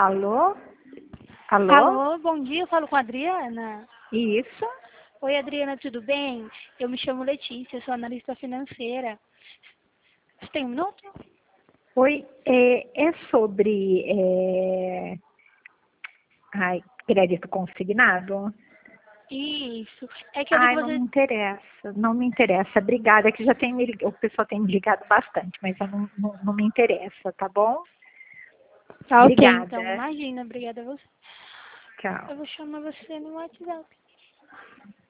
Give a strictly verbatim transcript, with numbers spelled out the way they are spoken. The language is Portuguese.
Alô? Alô? Alô, bom dia, eu falo com a Adriana. Isso? Oi, Adriana, tudo bem? Eu me chamo Letícia, sou analista financeira. Você tem um minuto? Oi, é, é sobre é... Ai, crédito consignado? Isso. É que eu vi que Ai, não me você... interessa, não me interessa. Obrigada, é que já tem me, lig- o pessoal tem me ligado bastante, mas eu não, não, não me interessa, tá bom? Tá ok, então. Obrigada. Imagina, obrigada a você. Tchau. Eu vou chamar você no WhatsApp.